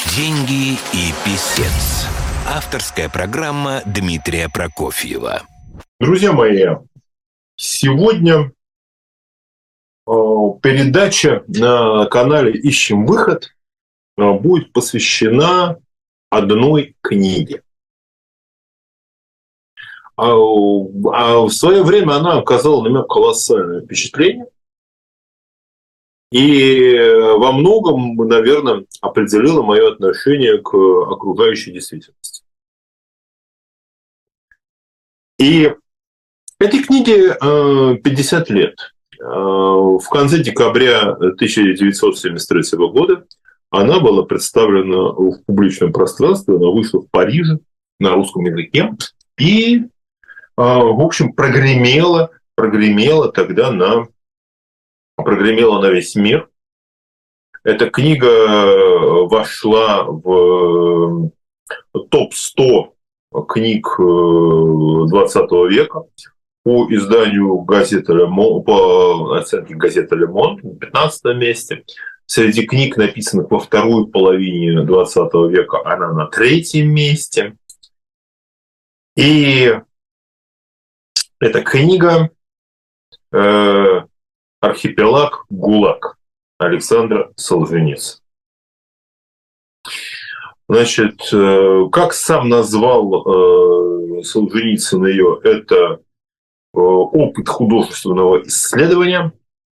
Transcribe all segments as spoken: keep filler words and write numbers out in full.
Деньги и писец. Авторская программа Дмитрия Прокофьева. Друзья мои, сегодня передача на канале «Ищем выход» будет посвящена одной книге. А в свое время она оказала на меня колоссальное впечатление. И во многом, наверное, определило мое отношение к окружающей действительности. И этой книге пятьдесят лет. В конце декабря тысяча девятьсот семьдесят третьего года она была представлена в публичном пространстве, она вышла в Париже на русском языке и, в общем, прогремела, прогремела тогда на, прогремела на весь мир. Эта книга вошла в топ сто книг двадцатого века по изданию газеты «Le Monde», по оценке газеты «Le Monde» на пятнадцатом месте. Среди книг, написанных во второй половине двадцатого века, она на третьем месте. И эта книга э, «Архипелаг ГУЛАГ» Александра Солженицына. Значит, как сам назвал Солженицын ее, это опыт художественного исследования.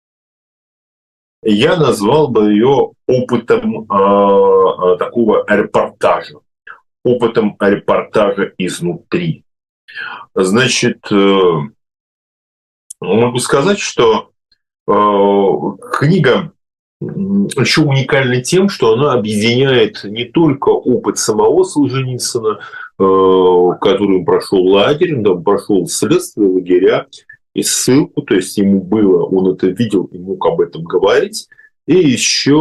Я назвал бы ее опытом такого репортажа, опытом репортажа изнутри. Значит, могу сказать, что книга еще уникальна тем, что она объединяет не только опыт самого Солженицына, который прошел лагерь, он прошел следствие, лагеря и ссылку, то есть ему было, он это видел и мог об этом говорить, и еще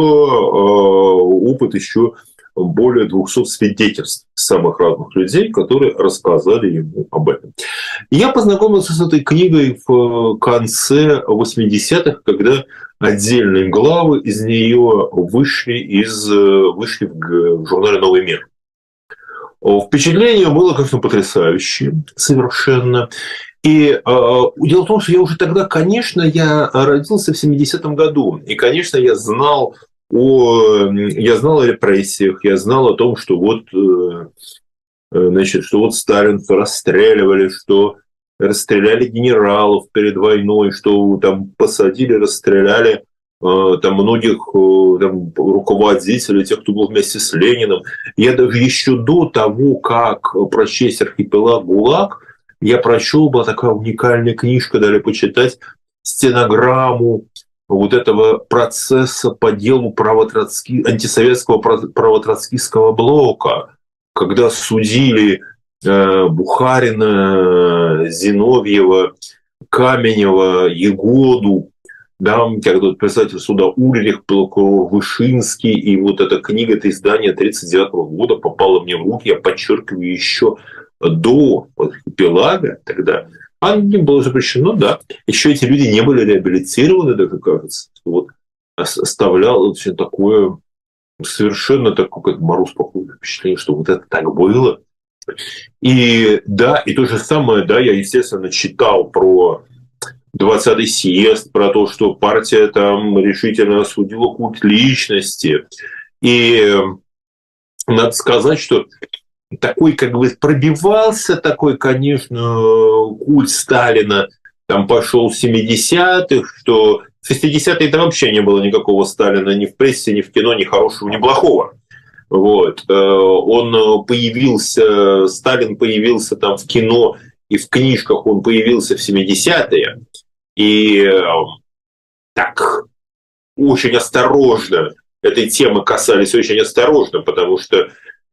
опыт еще более двухсот свидетельств самых разных людей, которые рассказали ему об этом. Я познакомился с этой книгой в конце восьмидесятых, когда отдельные главы из нее вышли, из, вышли в журнале «Новый мир». Впечатление было, конечно, потрясающее совершенно. И э, дело в том, что я уже тогда, конечно, я родился в семидесятом году, и, конечно, я знал о, я знал о репрессиях, я знал о том, что вот, э, значит, что вот Сталин расстреливали, что расстреляли генералов перед войной, что там посадили, расстреляли э, там многих э, там, руководителей, тех, кто был вместе с Лениным. Я даже еще до того, как прочесть «Архипелаг ГУЛАГ», я прочел, была такая уникальная книжка, дали почитать стенограмму вот этого процесса по делу правотроцки... антисоветского правотроцкистского блока, когда судили э, Бухарина, Зиновьева, Каменева, Егоду, да, когда председатель суда Ульрих, прокурор Вышинский, и вот эта книга, это издание тридцать девятого года попала мне в руки, я подчеркиваю, еще до «Архипелага» тогда. А не было запрещено, да. Еще эти люди не были реабилитированы, даже кажется. Вот оставлял очень такое совершенно такое, как мороз по коже, впечатление, что вот это так было. И да, и то же самое, да, я, естественно, читал про двадцатый съезд, про то, что партия там решительно осудила культ личности. И надо сказать, что такой, как бы, пробивался такой, конечно, культ Сталина, там пошел в семидесятых, что в шестидесятые-то вообще не было никакого Сталина ни в прессе, ни в кино, ни хорошего, ни плохого. Вот. Он появился, Сталин появился там в кино и в книжках, он появился в семидесятые, и так очень осторожно этой темы касались, очень осторожно, потому что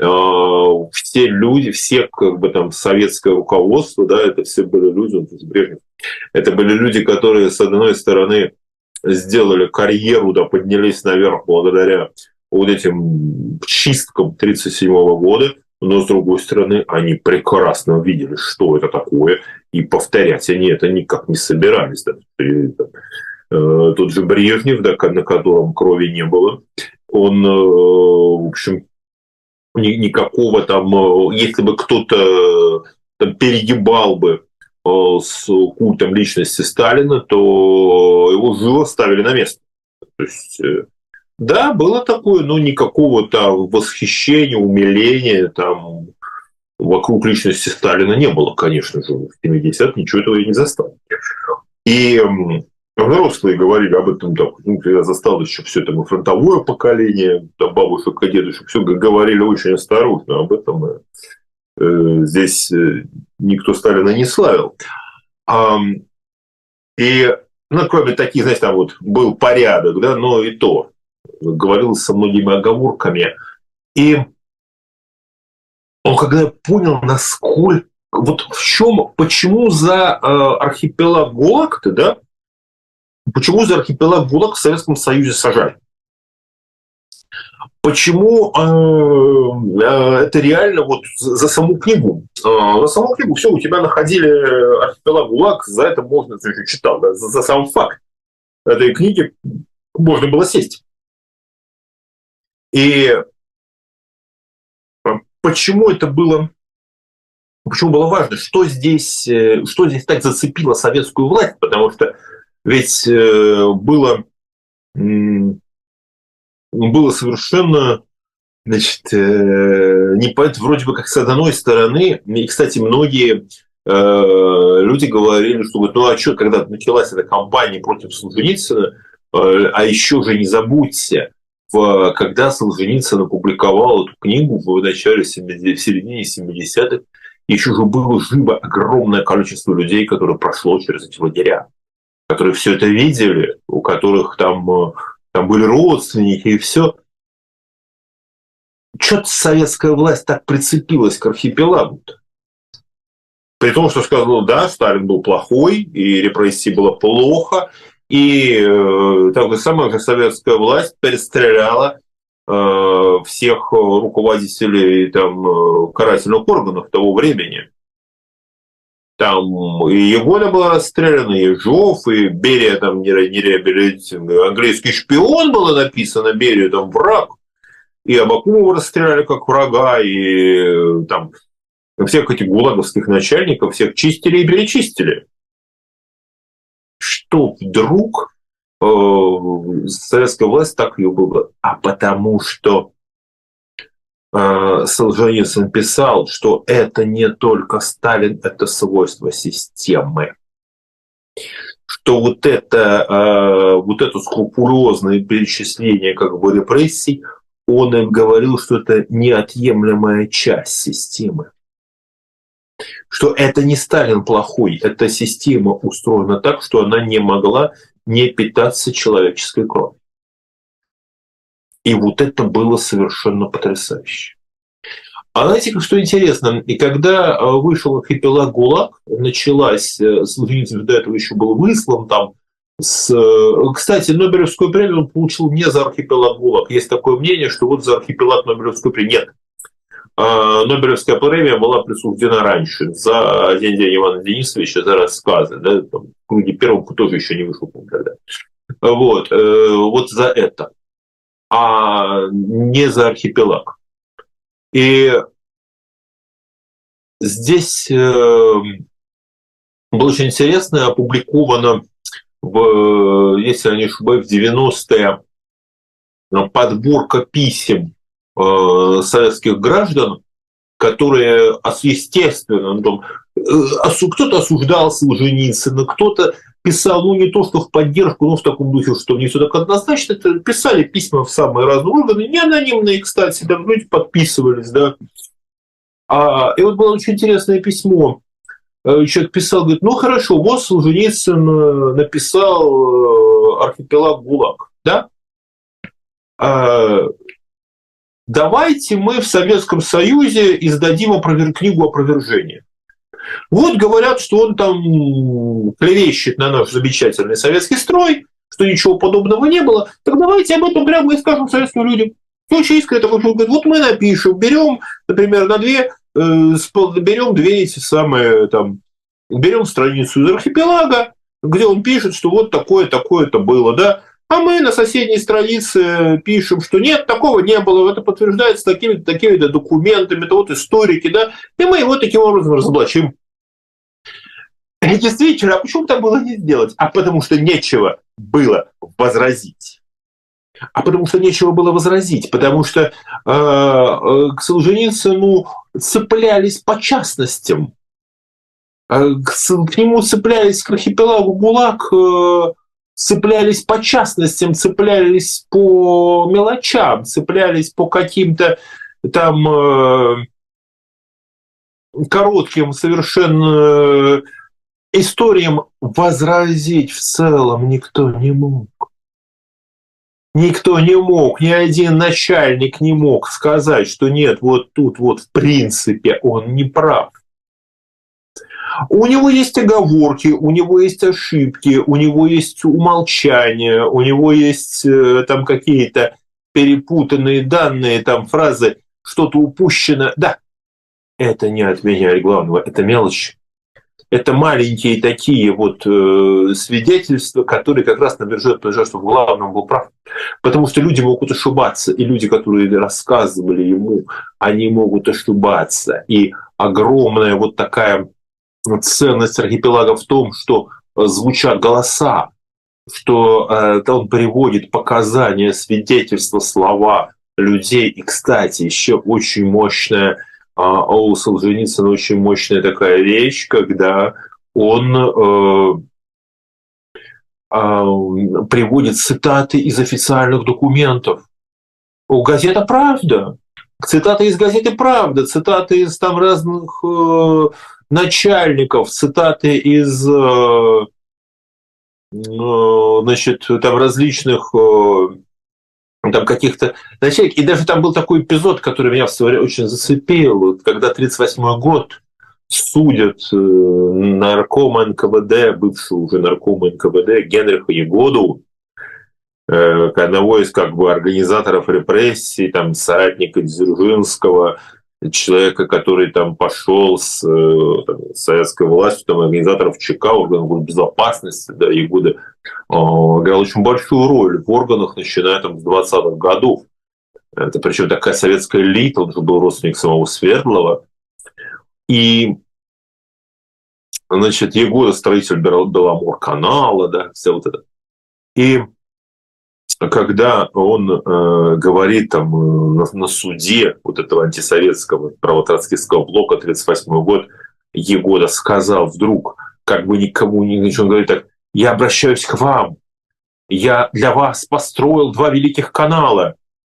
все люди, все как бы там советское руководство, да, это все были люди, Брежнев, это были люди, которые, с одной стороны, сделали карьеру, да, поднялись наверх благодаря вот этим чисткам тридцать седьмого года, но, с другой стороны, они прекрасно видели, что это такое, и повторять они это никак не собирались. Да. Тот же Брежнев, да, на котором крови не было, он, в общем, никакого там, если бы кто-то там перегибал бы с культом личности Сталина, то его живо ставили на место. То есть, да, было такое, но никакого там восхищения, умиления там вокруг личности Сталина не было, конечно же, в семидесятых ничего этого я не застал. И взрослые говорили об этом, так, ну, я застал еще все это фронтовое поколение, там, бабушек и дедушек, все говорили очень осторожно об этом. Э, здесь никто Сталина не славил. А, и, ну, кроме таких, знаете, там вот был порядок, да, но и то говорилось со многими оговорками. И он, когда понял, насколько, вот в чем, почему за э, архипелаг ГУЛАГ-то, да, почему за архипелаг ГУЛАГ в Советском Союзе сажали? Почему э, э, это реально вот за саму книгу? Э, за саму книгу все, у тебя находили архипелаг ГУЛАГ, за это можно, ты же читал, да, за, за сам факт этой книги можно было сесть. И почему это было, почему было важно, что здесь, что здесь так зацепило советскую власть, потому что ведь было, было совершенно, значит, непонятно, вроде бы как с одной стороны, и, кстати, многие люди говорили, что вот, ну а что, когда началась эта кампания против Солженицына, а еще же не забудьте, когда Солженицын опубликовал эту книгу в начале, в середине семидесятых, еще же было живо огромное количество людей, которые прошло через эти лагеря, которые все это видели, у которых там, там были родственники и все. Что-то советская власть так прицепилась к архипелагу-то. При том, что сказала, да, Сталин был плохой, и репрессий было плохо, и э, так же самая же советская власть перестреляла э, всех руководителей там, карательных органов того времени. Там и Егода была расстреляна, и Ежов, и Берия там не, не реабилитирован. Английский шпион было написано, Берия там враг. И Абакумова расстреляли как врага, и там всех этих гулаговских начальников, всех чистили и перечистили. Что вдруг э, советская власть так ее была? А потому что э, Солженицын писал, что это не только Сталин, это свойство системы. Что вот это, э, вот это скрупулезное перечисление как бы репрессий, он им говорил, что это неотъемлемая часть системы. Что это не Сталин плохой, эта система устроена так, что она не могла не питаться человеческой кровью. И вот это было совершенно потрясающе. А знаете, что интересно, и когда вышел архипелаг ГУЛАГ, началась, Солженицын до этого еще был выслан там, с... Кстати, Нобелевскую премию он получил не за архипелаг ГУЛАГ. Есть такое мнение, что вот за архипелаг Нобелевскую премию. Нет. Нобелевская премия была присуждена раньше за «Один день» Ивана Денисовича, за рассказы. Да, там, в круге первом тоже еще не вышел никогда. Вот, вот за это. А не за архипелаг. И здесь было очень интересно, опубликовано, в, если я не ошибаюсь, в девяностые подборка писем советских граждан, которые, естественно, ну, кто-то осуждал Солженицына, кто-то писал, ну, не то, что в поддержку, но в таком духе, что не все так однозначно, писали письма в самые разные органы, не анонимные, кстати, да, люди подписывались, да. А, и вот было очень интересное письмо. Человек писал, говорит, ну, хорошо, вот Солженицын написал архипелаг ГУЛАГ, да? Давайте мы в Советском Союзе издадим опровер... книгу опровержения. Вот говорят, что он там клевещет на наш замечательный советский строй, что ничего подобного не было. Так давайте об этом прямо и скажем советским людям. Очень искренне такой человек говорит, вот мы напишем, берем, например, на две, э, берем две эти самые, там, берем страницу из архипелага, где он пишет, что вот такое, такое-то было, да. А мы на соседней странице пишем, что нет, такого не было, это подтверждается такими-то такими документами, это вот историки, да, и мы его таким образом разоблачим. И действительно, а почему так было не сделать? А потому что нечего было возразить. А потому что нечего было возразить, потому что э, э, к Солженицыну цеплялись по частностям, э, к, к нему цеплялись, к архипелагу ГУЛАГ, э, цеплялись по частностям, цеплялись по мелочам, цеплялись по каким-то там э, коротким совершенно историям. Возразить в целом никто не мог. Никто не мог, ни один начальник не мог сказать, что нет, вот тут вот в принципе он не прав. У него есть оговорки, у него есть ошибки, у него есть умолчания, у него есть э, там какие-то перепутанные данные, там фразы, что-то упущено. Да, это не отменяет главного, это мелочь. Это маленькие такие вот э, свидетельства, которые как раз набежат, что в главном был прав. Потому что люди могут ошибаться, и люди, которые рассказывали ему, они могут ошибаться. И огромная вот такая ценность архипелага в том, что звучат голоса, что э, он приводит показания, свидетельства, слова людей. И, кстати, еще очень мощная а у Солженицына очень мощная такая вещь, когда он э, э, приводит цитаты из официальных документов. У газета «Правда». Цитаты из газеты «Правда», цитаты из там разных э, начальников, цитаты из э, э, значит, там различных э, там каких-то начальников. И даже там был такой эпизод, который меня в свое время очень зацепил, когда тридцать восьмой год судят наркома эн ка вэ дэ, бывшего уже наркома эн ка вэ дэ Генриха Ягоду, одного из как бы организаторов репрессий, там, соратника Дзержинского, человека, который там пошел с там, советской властью, там, организаторов ЧК, органов безопасности, да, Ягода э, играл очень большую роль в органах, начиная там с двадцатых годов. Это причем такая советская элита, он же был родственник самого Свердлова. И, значит, Ягода, строитель Беломор-канала, да, все вот это. И когда он э, говорит там э, на, на суде вот этого антисоветского правотроцкистского блока тридцать восьмой год, Ягода сказал вдруг, как бы никому не ничего, он говорит так: я обращаюсь к вам, я для вас построил два великих канала.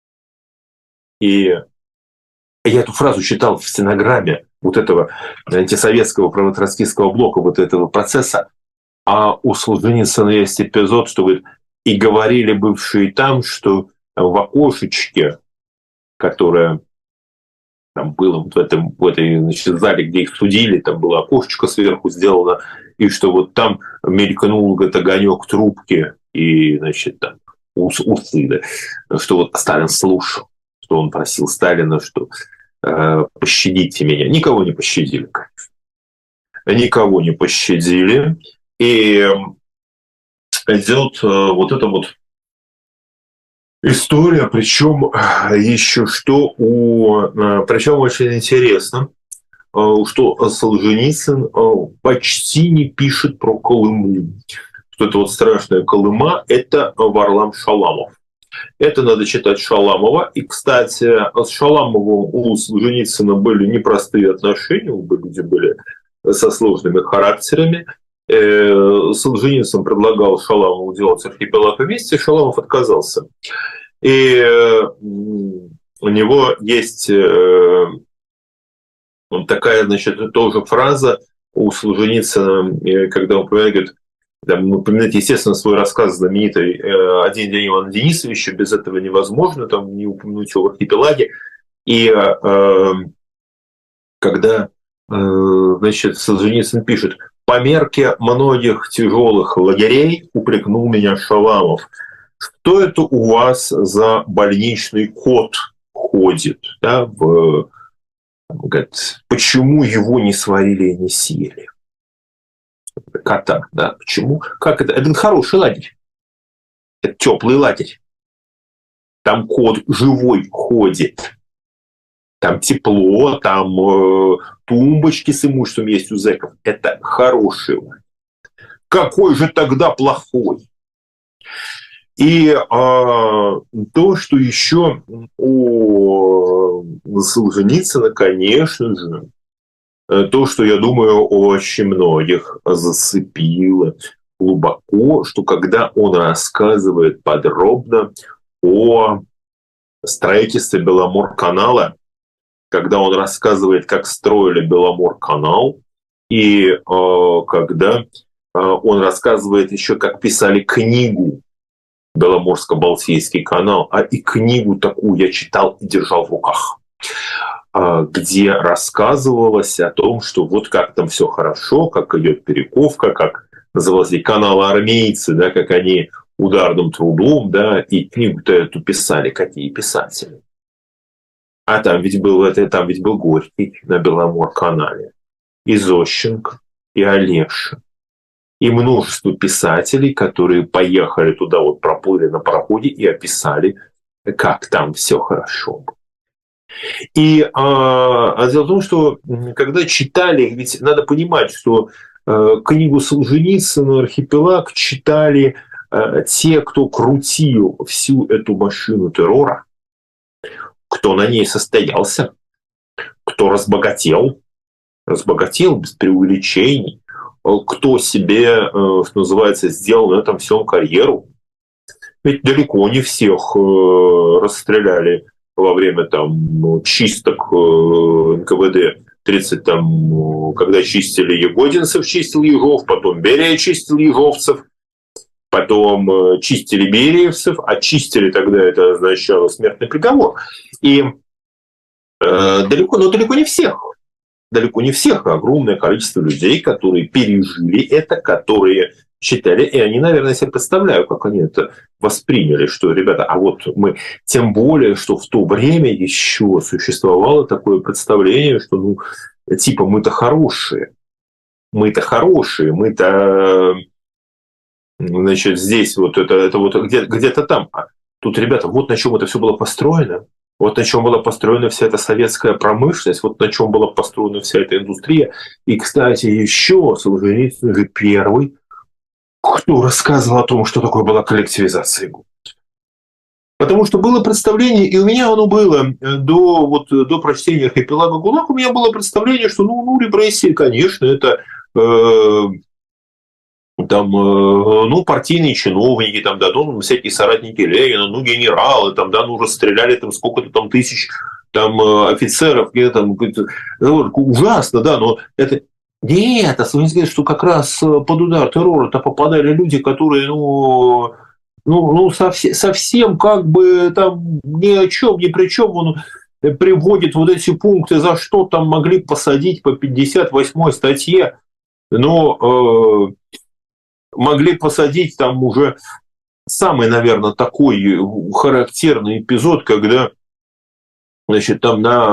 И я эту фразу читал в стенограмме вот этого антисоветского правотроцкистского блока, вот этого процесса. А у Солженицына есть эпизод, что говорит: и говорили бывшие там, что в окошечке, которое там было вот в, этом, в этой, значит, зале, где их судили, там было окошечко сверху сделано, и что вот там мелькнул этот огонек трубки и, значит, там ус, усы, да, что вот Сталин слушал, что он просил Сталина, что э, пощадите меня. Никого не пощадили, конечно. Никого не пощадили. И идет вот эта вот история, причем еще что у... Причем очень интересно, что Солженицын почти не пишет про Колыму. Что это вот страшная Колыма, это Варлам Шаламов. Это надо читать Шаламова. И, кстати, с Шаламовым у Солженицына были непростые отношения, оба люди были со сложными характерами. Солженицын предлагал Шаламову делать архипелаг вместе, Шаламов отказался. И у него есть такая, значит, тоже фраза у Солженицына, когда он упоминает, там, упоминает, естественно, свой рассказ знаменитый «Один день Ивана Денисовича», без этого невозможно, там не упомянуть его в архипелаге. И когда, значит, Солженицын пишет: по мерке многих тяжелых лагерей упрекнул меня Шаламов. Что это у вас за больничный кот ходит? Да, в... Говорит, почему его не сварили и не съели? Кота, да, почему? Как это? Это хороший лагерь. Это теплый лагерь. Там кот живой ходит. Там тепло, там э, тумбочки с имуществом есть у зэков. Это хороший лагерь. Какой же тогда плохой? И э, то, что еще у Солженицына, конечно же, то, что, я думаю, очень многих зацепило глубоко, что когда он рассказывает подробно о строительстве Беломор-канала, когда он рассказывает, как строили Беломор-канал, и э, когда э, он рассказывает еще, как писали книгу Беломорско-Балтийский канал, а и книгу такую я читал и держал в руках, где рассказывалось о том, что вот как там все хорошо, как идет перековка, как назывался канал армейцы, да, как они ударным трудом, да, и книгу-то эту писали, какие писатели. А там ведь был, это, там ведь был Горький на Беломор-канале, и Зощенко, и Олеша, и множество писателей, которые поехали туда, вот проплыли на пароходе и описали, как там все хорошо. И а, а дело в том, что когда читали, ведь надо понимать, что а, книгу Солженицына «Архипелаг» читали а, те, кто крутил всю эту машину террора, кто на ней состоялся, кто разбогател, разбогател без преувеличений, кто себе, что называется, сделал на этом всем карьеру. Ведь далеко не всех расстреляли во время там чисток эн ка вэ дэ тридцать, там, когда чистили егодинцев, чистил Ежов, потом Берия чистил ежовцев, потом чистили бериевцев, а чистили тогда это означало смертный приговор. И э, далеко, но далеко не всех. Далеко не всех, а огромное количество людей, которые пережили это, которые читали, и они, наверное, себе представляют, как они это восприняли, что, ребята, а вот мы, тем более, что в то время еще существовало такое представление, что, ну, типа, мы-то хорошие, мы-то хорошие, мы-то, значит, здесь вот это, это вот где, где-то там. А тут, ребята, вот на чем это все было построено. Вот на чем была построена вся эта советская промышленность, вот на чем была построена вся эта индустрия. И, кстати, еще Солженицын же первый, кто рассказывал о том, что такое была коллективизация ГУЛАГа. Потому что было представление, и у меня оно было до, вот, до прочтения «Архипелага ГУЛАГ», у меня было представление, что ну, ну репрессии, конечно, это э, там, э, ну, партийные чиновники, там, да, ну, всякие соратники Ленина, ну, генералы, там, да, ну, расстреляли там сколько-то там тысяч там, офицеров, где-то там, ужасно, да, но это... Нет, особенно сказать, что как раз под удар террора-то попадали люди, которые, ну, ну, ну совсем, совсем как бы там ни о чем, ни при чем он приводит вот эти пункты, за что там могли посадить по пятьдесят восьмой статье, но э, могли посадить там уже самый, наверное, такой характерный эпизод, когда, значит, там на,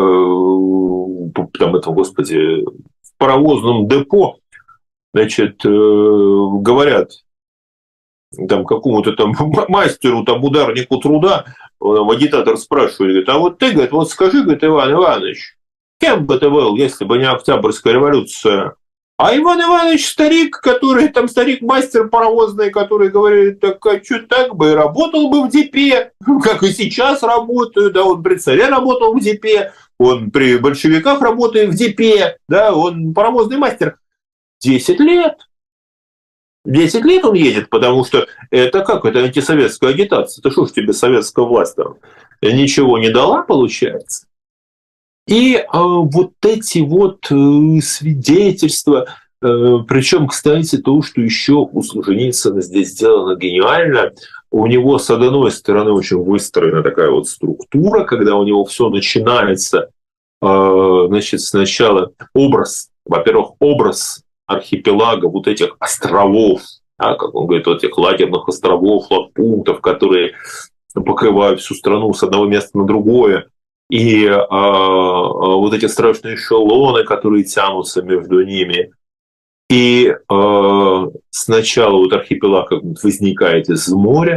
там это, господи, паровозном депо, значит, э, говорят там какому-то там мастеру, там ударнику труда, там, агитатор спрашивает, говорит, а вот ты, говорит, вот скажи, говорит, Иван Иванович, кем бы ты был, если бы не Октябрьская революция? А Иван Иванович старик, который, там старик-мастер паровозный, который говорит, так а что так бы, работал бы в депе, как и сейчас работаю, да, он при царе работал в депе, он при большевиках работает в депе, да, он паровозный мастер. Десять лет. Десять лет он едет, потому что это как, это антисоветская агитация. Это что ж тебе советская власть там ничего не дала, получается? И э, вот эти вот э, свидетельства, э, причем, кстати, то, что еще у Солженицына здесь сделано гениально, у него, с одной стороны, очень выстроена такая вот структура, когда у него все начинается, э, значит, сначала образ, во-первых, образ архипелага, вот этих островов, да, как он говорит, вот этих лагерных островов, лагпунктов, которые покрывают всю страну с одного места на другое, и э, вот эти страшные эшелоны, которые тянутся между ними. И э, сначала вот архипелаг как бы возникает из моря,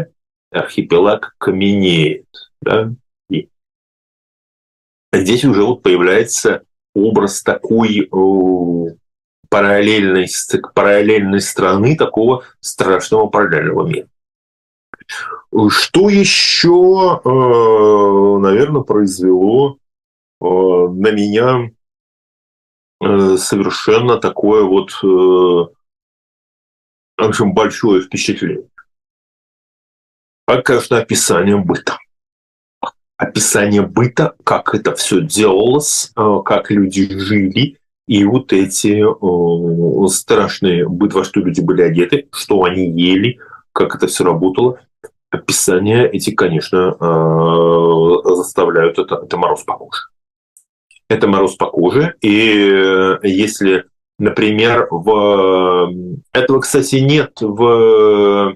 архипелаг каменеет. Да? И здесь уже вот появляется образ такой э, параллельной, параллельной страны, такого страшного параллельного мира. Что еще, э, наверное, произвело э, на меня э, совершенно такое вот э, в общем, большое впечатление? Это, конечно, описание быта. Описание быта, как это все делалось, как люди жили, и вот эти э, страшные быт, во что люди были одеты, что они ели, как это все работало. Описания эти, конечно, э, заставляют, это, это мороз по коже. Это мороз по коже, и если, например, в... Этого, кстати, нет в...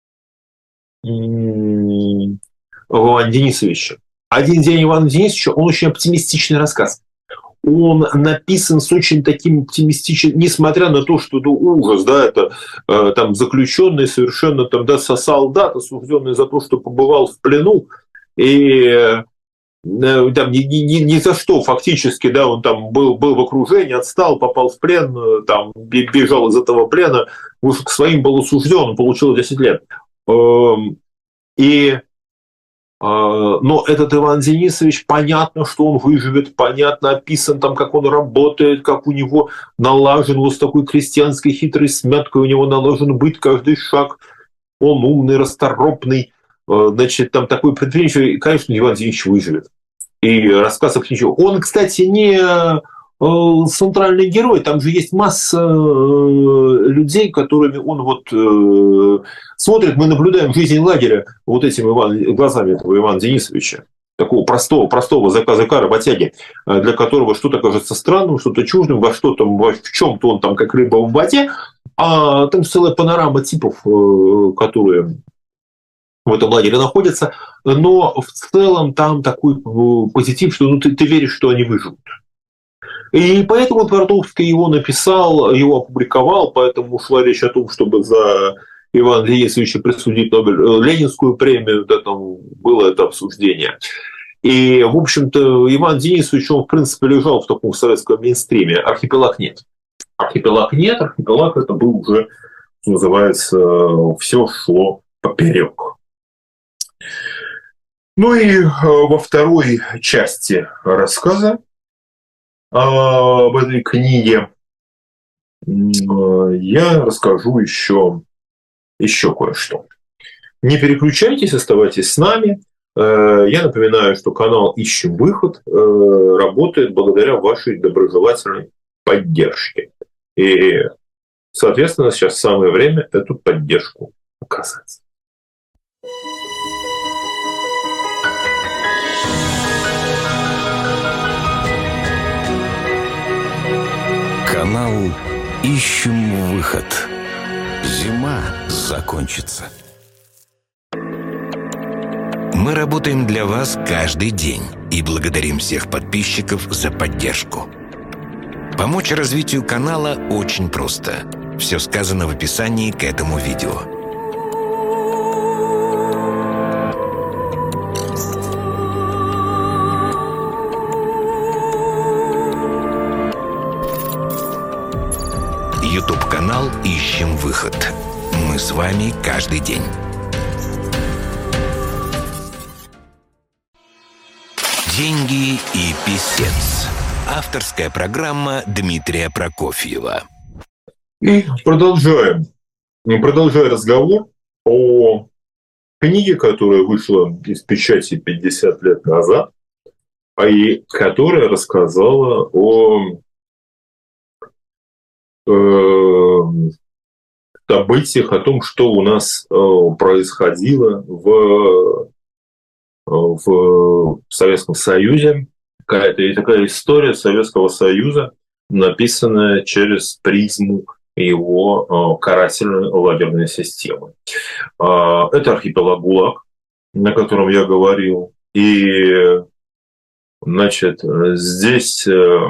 в Иване Денисовиче. «Один день Ивана Денисовича», он очень оптимистичный рассказ. Он написан с очень таким оптимистичным, несмотря на то, что это ужас, да, это э, там заключенный совершенно там, да, солдат, осужденный за то, что побывал в плену, и э, там ни, ни, ни за что фактически, да, он там был, был в окружении, отстал, попал в плен, там бежал из этого плена, уже к своим был осужден, получил десять лет. Э, и Но этот Иван Денисович, понятно, что он выживет, понятно, описан там, как он работает, как у него налажен вот с такой крестьянской хитрой сметкой, у него налажен быть каждый шаг, он умный, расторопный, значит, там такой предприимчивый, и, конечно, Иван Денисович выживет. И рассказ о книжке. Он, кстати, не центральный герой, там же есть масса людей, которыми он вот э, смотрит, мы наблюдаем жизнь лагеря вот этими Иван, глазами этого Ивана Денисовича, такого простого, простого заказа работяги, для которого что-то кажется странным, что-то чуждым, во что-то, в чем-то он там как рыба в воде, а там целая панорама типов, которые в этом лагере находятся, но в целом там такой позитив, что ну, ты, ты веришь, что они выживут. И поэтому Твардовский его написал, его опубликовал, поэтому шла речь о том, чтобы за Ивана Денисовича присудить Нобель, Ленинскую премию, да, там было это обсуждение. И, в общем-то, Иван Денисович, он, в принципе, лежал в таком советском мейнстриме. Архипелаг нет. Архипелаг нет, архипелаг это был уже, что называется, все шло поперек. Ну и во второй части рассказа об этой книге я расскажу еще, еще кое-что. Не переключайтесь, оставайтесь с нами. Я напоминаю, что канал «Ищем выход» работает благодаря вашей доброжелательной поддержке. И, соответственно, сейчас самое время эту поддержку оказать. Канал «Ищем выход». Зима закончится. Мы работаем для вас каждый день и благодарим всех подписчиков за поддержку. Помочь развитию канала очень просто. Все сказано в описании к этому видео. YouTube-канал «Ищем выход». Мы с вами каждый день. Деньги и писец. Авторская программа Дмитрия Прокофьева. И продолжаем. Продолжаем разговор о книге, которая вышла из печати пятьдесят лет назад, и которая рассказала о событиях, о том, что у нас происходило в, в Советском Союзе. Какая-то такая история Советского Союза, написанная через призму его карательной лагерной системы. Это архипелаг ГУЛАГ, на котором я говорил. И, значит, здесь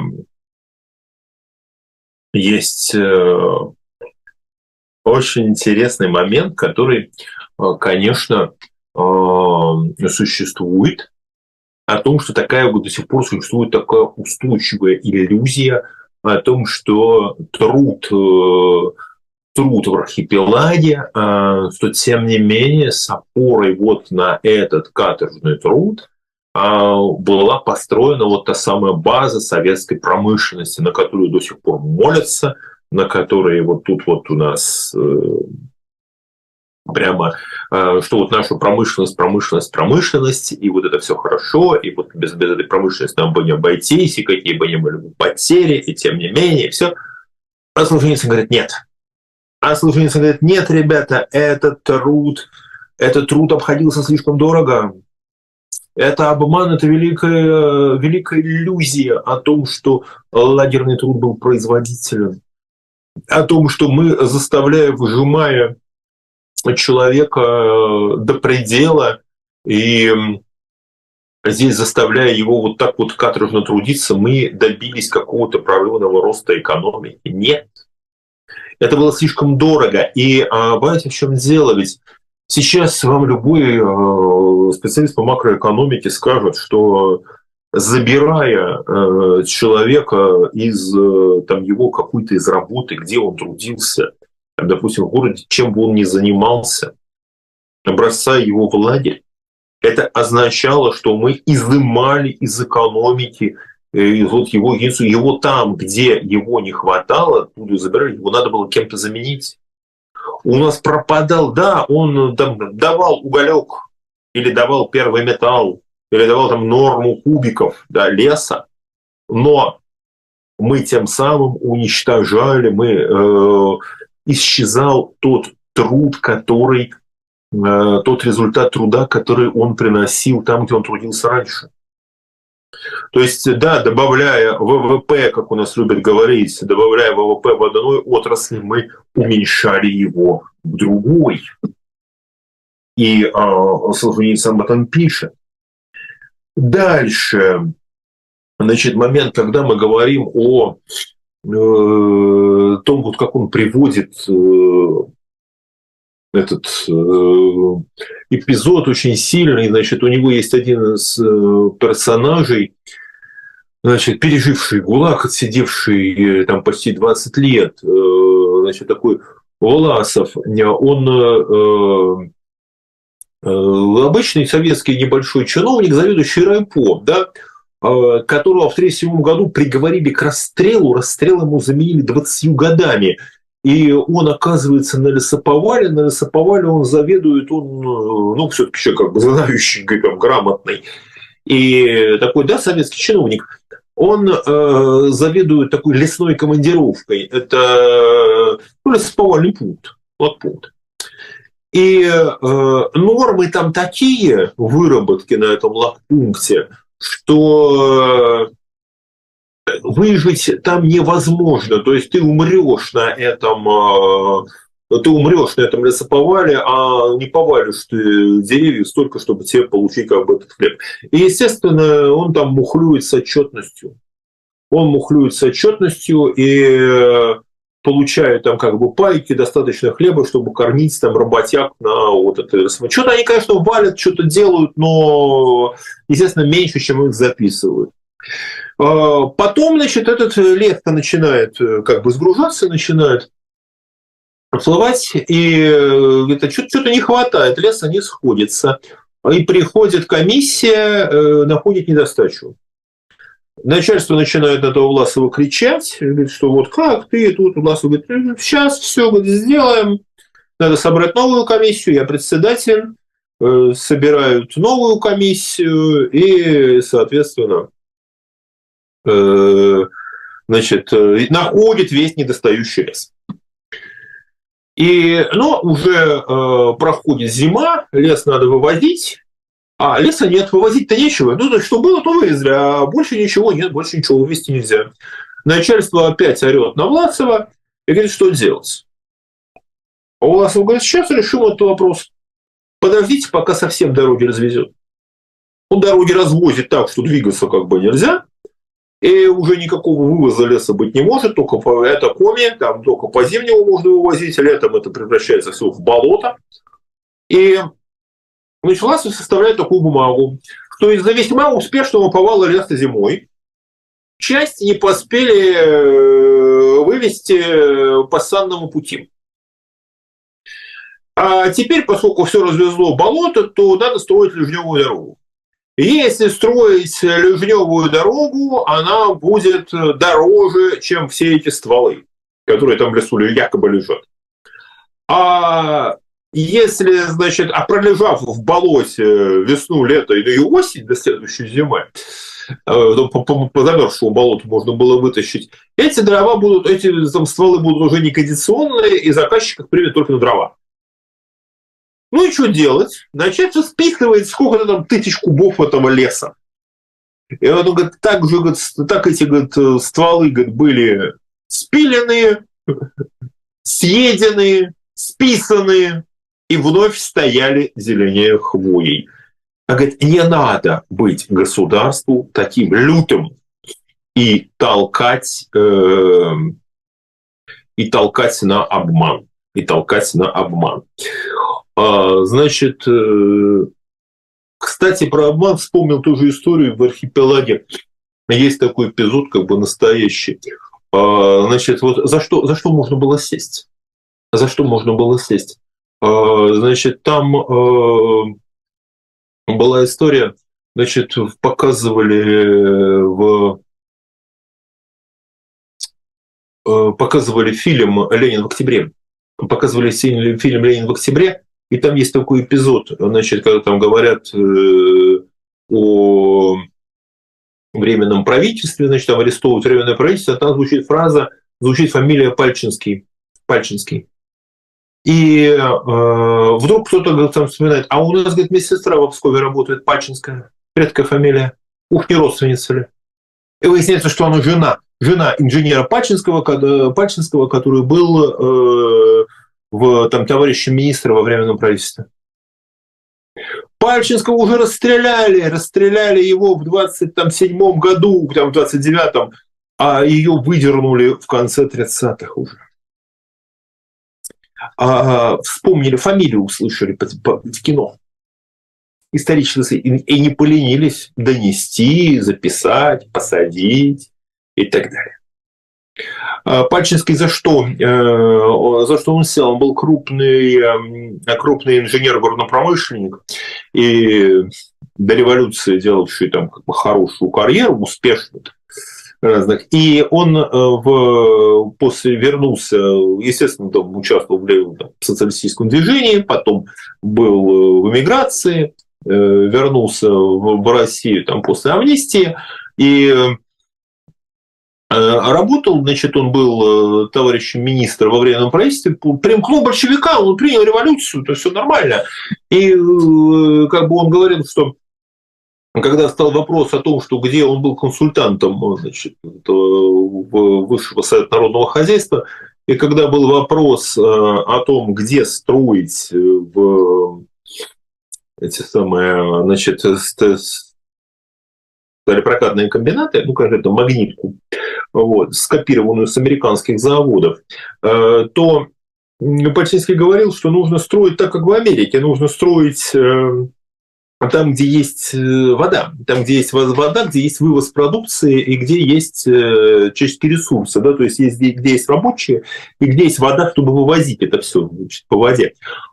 есть очень интересный момент, который, конечно, э, существует, о том, что такая вот до сих пор существует такая устойчивая иллюзия о том, что труд, э, труд в архипелаге, э, что тем не менее с опорой вот на этот каторжный труд э, была построена вот та самая база советской промышленности, на которую до сих пор молятся, на которой вот тут вот у нас э, прямо, э, что вот наша промышленность, промышленность, промышленность, и вот это все хорошо, и вот без, без этой промышленности нам бы не обойтись, и какие бы ни были потери, и тем не менее, все. А Солженицын говорит, нет. А Солженицын говорит, нет, ребята, этот труд, этот труд обходился слишком дорого. Это обман, это великая, великая иллюзия о том, что лагерный труд был производителен, о том, что мы, заставляя, выжимая человека до предела и здесь заставляя его вот так вот каторжно трудиться, мы добились какого-то прорывного роста экономики. Нет. Это было слишком дорого. И а, понимаете, в чем дело? Ведь сейчас вам любой а, специалист по макроэкономике скажет, что забирая а, человека из там, его какой-то из работы, где он трудился, допустим, в городе, чем бы он ни занимался, бросая его в лагерь, это означало, что мы изымали из экономики из вот его единицу, его там, где его не хватало, оттуда забирали, его надо было кем-то заменить. У нас пропадал, да, он там давал уголек, или давал первый металл, или давал там норму кубиков, да, леса, но мы тем самым уничтожали, мы... Э, исчезал тот труд, который, э, тот результат труда, который он приносил там, где он трудился раньше. То есть, да, добавляя ВВП, как у нас любят говорить, добавляя ВВП в одной отрасли, мы уменьшали его в другой. И э, Солженицын об этом пишет. Дальше, значит, момент, когда мы говорим о том, вот как он приводит этот эпизод очень сильный, значит, у него есть один из персонажей, значит, переживший ГУЛАГ, отсидевший там почти двадцать лет, значит, такой Власов, он обычный советский небольшой чиновник, заведующий райпом, да, которого в тысяча девятьсот тридцать седьмом году приговорили к расстрелу, расстрел ему заменили двадцатью годами. И он оказывается на лесоповале, на лесоповале он заведует, он, ну, все-таки еще как бы знающий, как грамотный, и такой, да, советский чиновник, он э, заведует такой лесной командировкой, это ну, лесоповальный пункт, вот пункт. И э, нормы там такие, выработки на этом лагпункте, что выжить там невозможно. То есть ты умрешь на этом, ты умрешь на этом лесоповале, а не повалишь ты деревья столько, чтобы тебе получить как бы этот хлеб. И, естественно, он там мухлюет с отчетностью. Он мухлюет с отчетностью и получают там как бы пайки, достаточно хлеба, чтобы кормить там работяг на вот это. Что-то они, конечно, валят, что-то делают, но, естественно, меньше, чем их записывают. Потом, значит, этот лес-то начинает как бы сгружаться, начинает отплывать, и это что-то не хватает, леса не сходится. И приходит комиссия, находит недостачу. Начальство начинает на этого Власова кричать, говорит, что вот как ты тут, Власов говорит, сейчас все сделаем, надо собрать новую комиссию, я председатель, собирают новую комиссию и, соответственно, значит, находит весь недостающий лес. И, но уже проходит зима, лес надо вывозить, а леса нет, вывозить-то нечего. Ну, что было, то вывезли, а больше ничего нет, больше ничего вывезти нельзя. Начальство опять орет на Власова и говорит, что делать. А Власов говорит, сейчас решим этот вопрос. Подождите, пока совсем дороги развезет. Он дороги развозит так, что двигаться как бы нельзя, и уже никакого вывоза леса быть не может, только по это коме, там только по зимнему можно вывозить, летом это превращается все в болото. И начала составлять такую бумагу, что из-за весьма успешного повала леса зимой часть не поспели вывести по санному пути. А теперь, поскольку все развезло болото, то надо строить ливневую дорогу. И если строить ливневую дорогу, она будет дороже, чем все эти стволы, которые там в лесу якобы лежат. А если, значит, а пролежав в болоте весну, лето и осень до следующей зимы, по, по, по замерзшему болоту можно было вытащить, эти дрова будут, эти там, стволы будут уже не кондиционные, и заказчик их примет только на дрова. Ну и что делать? Начать списывать сколько-то там тысяч кубов этого леса. И он говорит, так же, говорит, так эти говорит, стволы говорит, были спиленные, съеденные, списанные и вновь стояли зеленее хвоей. А говорит, не надо быть государству таким лютым и толкать, э, и толкать на обман. И толкать на обман. А, значит, э, кстати, про обман вспомнил ту же историю в архипелаге. Есть такой эпизод, как бы настоящий. А, значит, вот за что, за что можно было сесть? За что можно было сесть? А, значит, там а, была история, значит, показывали в показывали фильм «Ленин в октябре». Показывали фильм «Ленин в октябре», и там есть такой эпизод, значит, когда там говорят э, о временном правительстве, значит, там арестовывают временное правительство, а там звучит фраза, звучит фамилия Пальчинский. Пальчинский. И э, вдруг кто-то там вспоминает, а у нас, говорит, медсестра в Пскове работает, Пальчинская, редкая фамилия, ух, не родственница ли. И выясняется, что она жена, жена инженера Пальчинского, Пальчинского, который был э, в там, товарищем министра во временном правительстве. Пальчинского уже расстреляли, расстреляли его в двадцать седьмом году, там, в двадцать девятом, а ее выдернули в конце тридцатых уже. А, вспомнили, фамилию услышали по, по, в кино. Исторически, и, и не поленились донести, записать, посадить и так далее. Пальчинский за что? За что он сел? Он был крупный, крупный инженер-горнопромышленник и до революции делавший там как бы хорошую карьеру, успешную. Разных. И он в, после вернулся, естественно, там, участвовал в, там, в социалистическом движении, потом был в эмиграции, вернулся в Россию там, после амнистии и работал, значит, он был товарищем министра во временном правительстве, примкнул большевикам, он принял революцию, то есть все нормально. И как бы он говорил, что когда стал вопрос о том, что где он был консультантом, значит, Высшего совета народного хозяйства, и когда был вопрос о том, где строить в эти самые, значит, сталепрокатные комбинаты, ну, конкретно магнитку, вот, скопированную с американских заводов, то Пальчинский говорил, что нужно строить так, как в Америке, нужно строить там, где есть вода, там, где есть вода, где есть вывоз продукции и где есть человеческие ресурсы, да, то есть, есть где, где есть рабочие и где есть вода, чтобы вывозить это все, значит, по воде.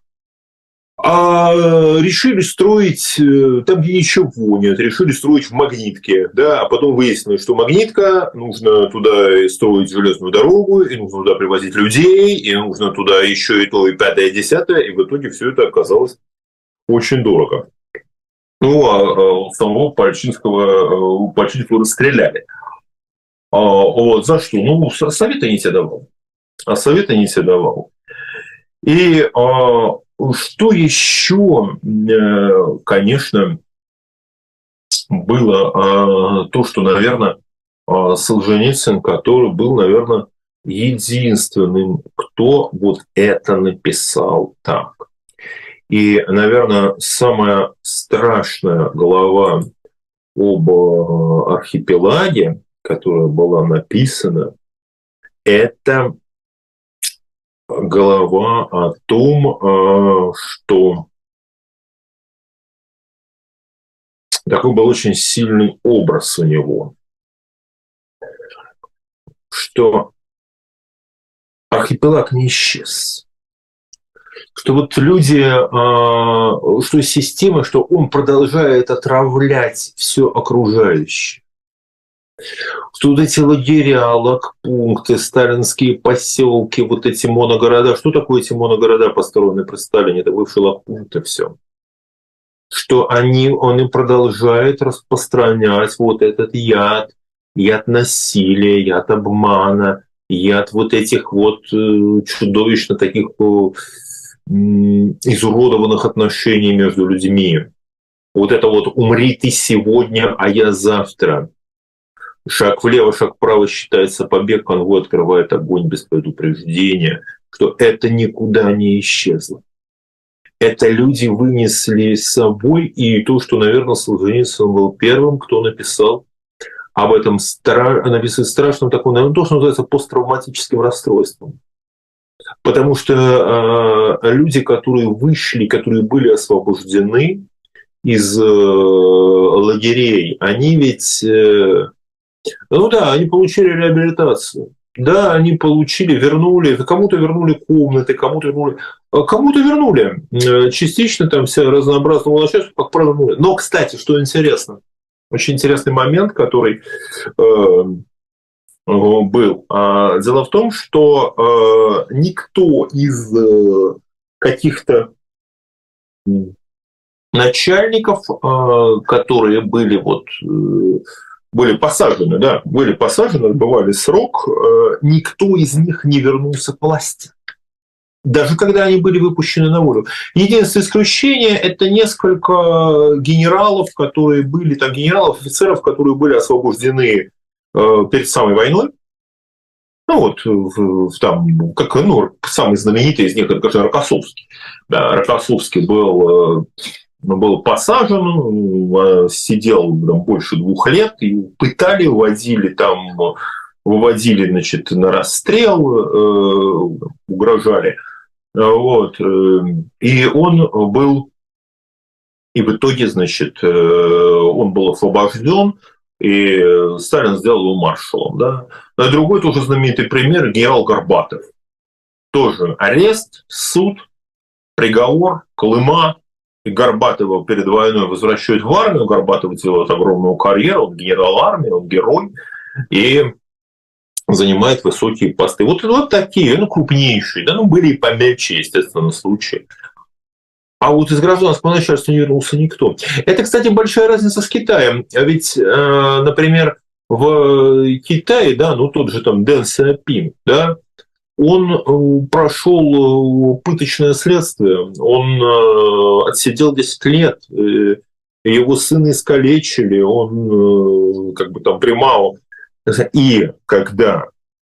А решили строить там, где ничего нет, решили строить в Магнитке, да, а потом выяснилось, что Магнитка, нужно туда строить железную дорогу, и нужно туда привозить людей, и нужно туда еще и то, и пятое, и десятое, и в итоге все это оказалось очень дорого. Ну, а самого Пальчинского, Пальчинского расстреляли. А, вот, за что? Ну, совета не тебе давал. А совета не тебе давал. И а, что еще, конечно, было а, то, что, наверное, Солженицын, который был, наверное, единственным, кто вот это написал так. И, наверное, самая страшная глава об архипелаге, которая была написана, это глава о том, что такой был очень сильный образ у него, что архипелаг не исчез. Что вот люди, что система, что он продолжает отравлять все окружающее. Что вот эти лагеря, лагпункты, сталинские поселки, вот эти моногорода. Что такое эти моногорода, построенные при Сталине? Это бывшие лагпункты, все. Что они, он и продолжает распространять вот этот яд, яд насилия, яд обмана, яд вот этих вот чудовищно таких изуродованных отношений между людьми. Вот это вот «умри ты сегодня, а я завтра». Шаг влево, шаг вправо считается побег, конвой открывает огонь без предупреждения, что это никуда не исчезло. Это люди вынесли с собой, и то, что, наверное, Солженицын был первым, кто написал об этом стра... написать страшном таком, наверное, то, что называется посттравматическим расстройством. Потому что э, люди, которые вышли, которые были освобождены из э, лагерей, они ведь, э, ну да, они получили реабилитацию. Да, они получили, вернули, кому-то вернули комнаты, кому-то вернули, кому-то вернули. Частично там вся разнообразного начальства, как правило, вернули. Но, кстати, что интересно, очень интересный момент, который э, был. Дело в том, что э, никто из э, каких-то начальников, э, которые были вот э, были посажены, да, были посажены, отбывали срок, э, никто из них не вернулся к власти. Даже когда они были выпущены на волю. Единственное исключение – это несколько генералов, которые были, там, генералов, офицеров, которые были освобождены э, перед самой войной. Ну вот, в, в, там, как, ну, самый знаменитый из них – это, конечно, Рокоссовский. Да, Рокоссовский был, э, был посажен, сидел там больше двух лет, и пытали, вводили там, выводили, значит, на расстрел, э, угрожали. Вот. И он был, и в итоге, значит, он был освобожден, и Сталин сделал его маршалом. Да? А другой тоже знаменитый пример – генерал Горбатов. Тоже арест, суд, приговор, Колыма. И Горбатова перед войной возвращают в армию. Горбатов делает огромную карьеру, он генерал армии, он герой. И занимает высокие посты. Вот, вот такие, ну, крупнейшие, да, ну, были и помельче, естественно, случаи. А вот из гражданского начальства не вернулся никто. Это, кстати, большая разница с Китаем. А ведь, э, например, в Китае, да, ну, тот же там Дэн Сяопин, да, он прошел пыточное следствие, он отсидел десять лет, его сына искалечили, он как бы там при Мао. И когда,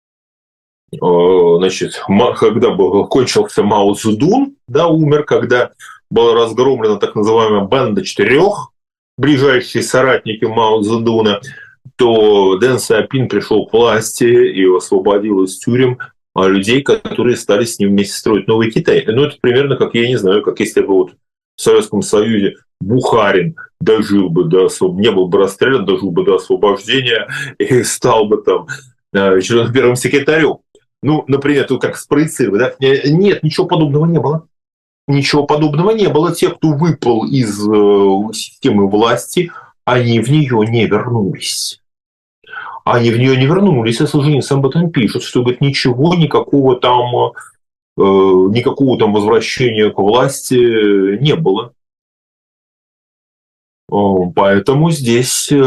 значит, когда был, кончился Мао Цзэдун, да, умер, когда была разгромлена так называемая банда четырех, ближайшие соратники Мао Цзэдуна, то Дэн Сяопин пришел к власти и освободил из тюрем людей, которые стали с ним вместе строить новый Китай. Ну, это примерно как, я не знаю, как если бы вот в Советском Союзе Бухарин дожил бы до не был бы расстрелян, дожил бы до освобождения и стал бы там первым секретарем. Ну, например, тут как спроецировать, да? Нет, ничего подобного не было. Ничего подобного не было. Те, кто выпал из системы власти, они в нее не вернулись. Они в нее не вернулись, и Солженицын об этом пишет, что, говорит, ничего, никакого там, э, никакого там возвращения к власти не было. Поэтому здесь э,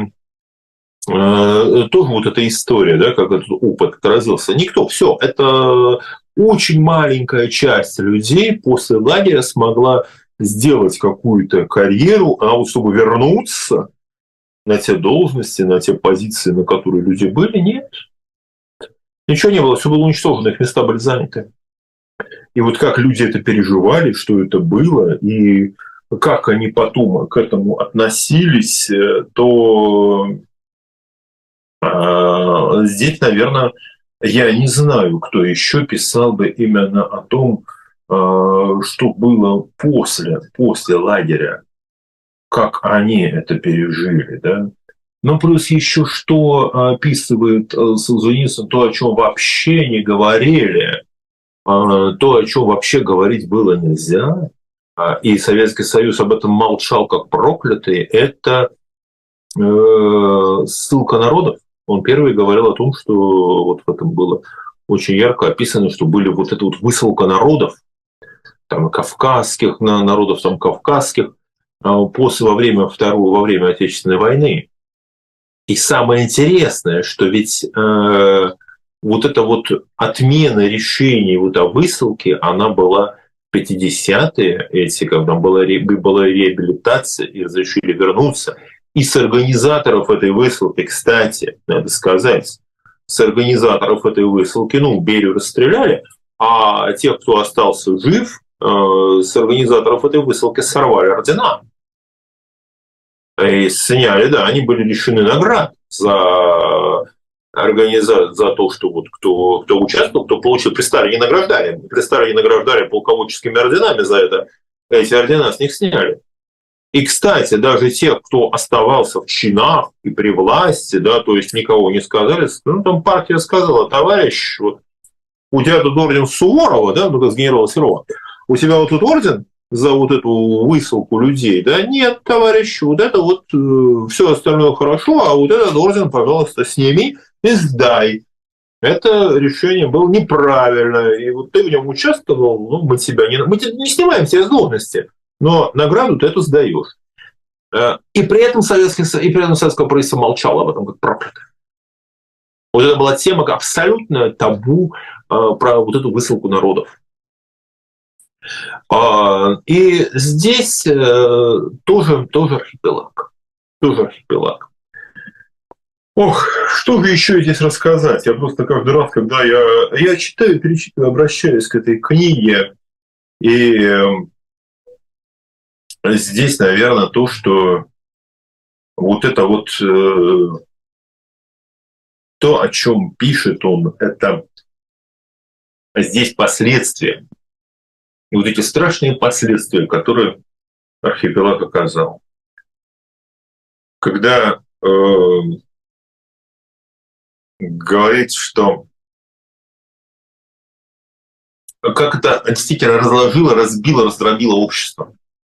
э, тоже вот эта история, да, как этот опыт отразился. Никто, все, это очень маленькая часть людей после лагеря смогла сделать какую-то карьеру, а вот чтобы вернуться на те должности, на те позиции, на которые люди были, нет. Ничего не было, все было уничтожено, их места были заняты. И вот как люди это переживали, что это было, и как они потом к этому относились, то а, здесь, наверное, я не знаю, кто еще писал бы именно о том, а, что было после, после лагеря. как они это пережили, да. Ну, плюс еще что описывает Солженицын, то, о чем вообще не говорили, то, о чем вообще говорить было нельзя, и Советский Союз об этом молчал как проклятый, это ссылка народов. Он первый говорил о том, что вот в этом было очень ярко описано, что были вот эта вот высылка народов, там, кавказских народов, там, кавказских, после, во время Второй, во время Отечественной войны. И самое интересное, что ведь э, вот эта вот отмена решений вот о высылке, она была в пятидесятые, эти, когда была, была реабилитация и разрешили вернуться. И с организаторов этой высылки, кстати, надо сказать, с организаторов этой высылки, ну, Берию расстреляли, а тех, кто остался жив, э, с организаторов этой высылки сорвали ордена. И сняли, да, они были лишены наград за организацию, за то, что вот кто, кто участвовал, кто получил, при Сталине награждали. При Сталине награждали полководческими орденами за это, эти ордена с них сняли. И, кстати, даже тех, кто оставался в чинах и при власти, да, то есть никого не сказали, ну, там партия сказала: товарищ, вот, у тебя тут орден Суворова, да, ну, как с генерала Серова, у тебя вот тут орден за вот эту высылку людей, да, нет, товарищ, вот это вот э, все остальное хорошо, а вот этот орден, пожалуйста, сними и сдай. Это решение было неправильное, и вот ты в нем участвовал, ну, мы тебя не, мы тебя не снимаем тебя с должности, но награду ты эту сдаешь. И при этом Советский, и при этом советское правительство молчало об этом как проклятое. Вот это была тема абсолютно табу э, про вот эту высылку народов. И здесь тоже, тоже архипелаг. Тоже архипелаг. Ох, что же еще здесь рассказать? Я просто каждый раз, когда я, я читаю, перечитываю, обращаюсь к этой книге, и здесь, наверное, то, что вот это вот то, о чем пишет он, это здесь последствия. И вот эти страшные последствия, которые архипелаг оказал. Когда э, говорить, что как это действительно разложило, разбило, раздробило общество.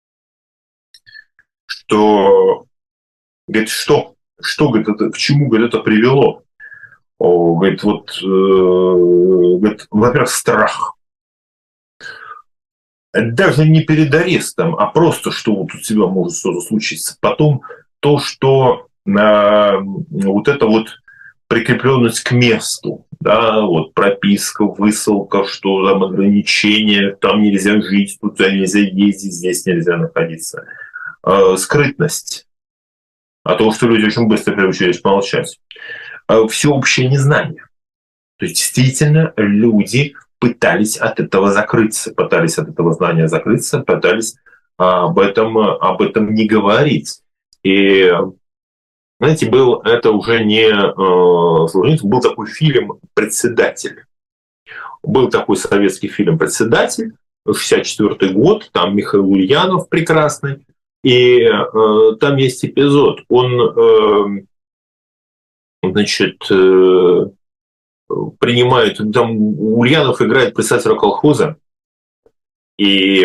Что, говорит, что, что говорит, это, к чему, говорит, это привело? О, говорит, вот, э, говорит, во-первых, страх. Даже не перед арестом, а просто, что вот у тебя может что-то случиться. Потом то, что э, вот это вот прикрепленность к месту, да, вот прописка, высылка, что там ограничения, там нельзя жить, тут нельзя ездить, здесь нельзя находиться. Э, скрытность. А то, что люди очень быстро приучились молчать. Э, всеобщее незнание. То есть действительно люди пытались от этого закрыться, пытались от этого знания закрыться, пытались об этом, об этом не говорить. И, знаете, был это уже не Солженицын, был такой фильм «Председатель». Был такой советский фильм «Председатель», шестьдесят четвёртый год, там Михаил Ульянов прекрасный, и э, там есть эпизод, он, э, значит, э, принимает, там Ульянов играет председателя колхоза, и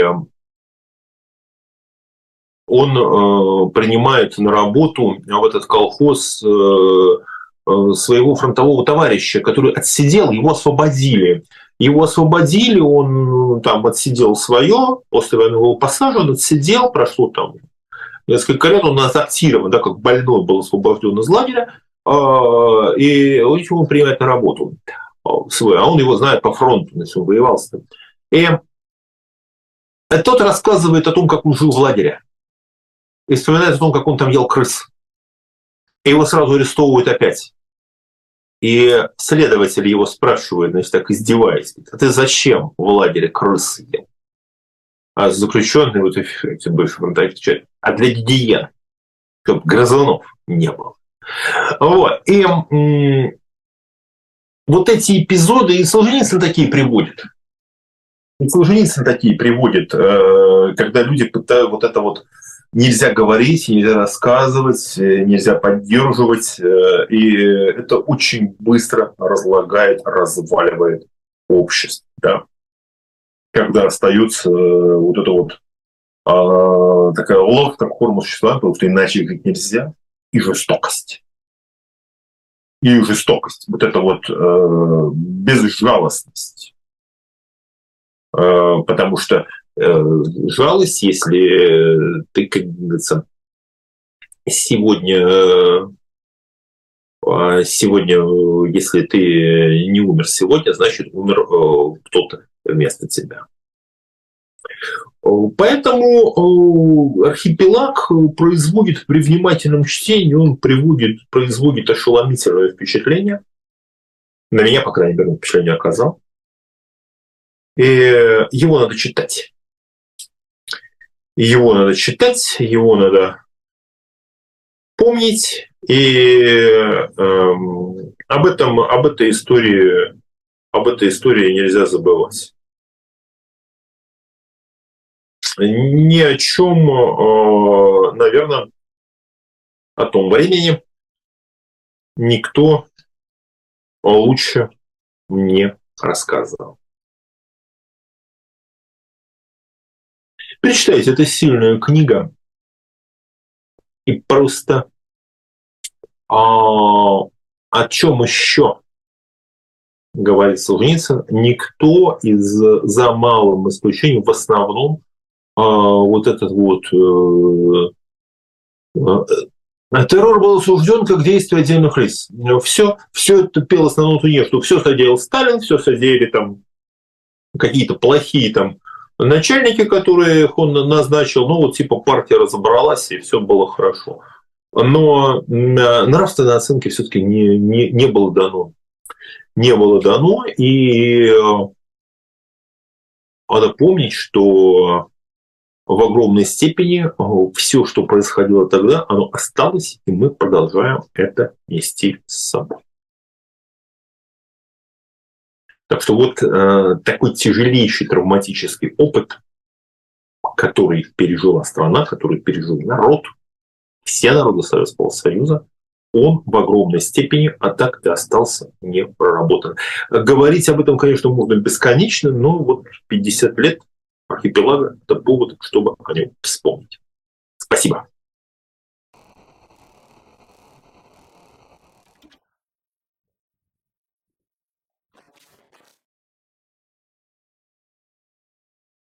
он э, принимает на работу в этот колхоз э, э, своего фронтового товарища, который отсидел, его освободили. Его освободили, он там отсидел свое, после военного пассажа он отсидел, прошло там несколько лет, он адаптирован, да, как больной был освобожден из лагеря, и он его принимает на работу свой, а он его знает по фронту, если он воевал с ним. И тот рассказывает о том, как он жил в лагере, и вспоминает о том, как он там ел крыс. И его сразу арестовывают опять. И следователь его спрашивает, значит, так издеваясь: а ты зачем в лагере крысы ел? А заключенный, вот эти бывшие фронтовики, отвечает: а для гигиены, чтобы грызунов не было. Вот. И м- вот эти эпизоды, и Солженицын такие приводит. И Солженицын такие приводит, э- когда люди пытаются вот это вот нельзя говорить, нельзя рассказывать, нельзя поддерживать. И это очень быстро разлагает, разваливает общество. Да? Когда остается вот это вот а, такая ложь, как форма существования, потому что иначе жить нельзя, и жестокость. И жестокость. Вот это вот э, безжалостность. Э, потому что э, жалость, если ты, как говорится, сегодня, э, сегодня, если ты не умер сегодня, значит, умер э, кто-то вместо тебя. Поэтому архипелаг производит при внимательном чтении, он приводит, производит ошеломительное впечатление. На меня, по крайней мере, впечатление оказал. И его надо читать. Его надо читать, его надо помнить. И эм, об этом, об этой истории, об этой истории нельзя забывать. Ни о чем, наверное, о том времени никто лучше не рассказывал. Перечитайте, это сильная книга. И просто о, о чем еще говорит Солженицын, никто из, за малым исключением, в основном, вот этот вот э, террор был осужден как действие отдельных лиц. Все, все это пелось на ноту не, что все содеял Сталин, все содеяли там какие-то плохие там начальники, которые он назначил. Ну вот типа партия разобралась и все было хорошо. Но нравственной оценки все-таки не, не, не было дано. Не было дано, и надо помнить, что в огромной степени все, что происходило тогда, оно осталось, и мы продолжаем это нести с собой. Так что вот э, такой тяжелейший травматический опыт, который пережила страна, который пережил народ, все народы Советского Союза, он в огромной степени, а так и остался не проработан. Говорить об этом, конечно, можно бесконечно, но вот пятьдесят лет архипелага – это повод, чтобы о нем вспомнить. Спасибо.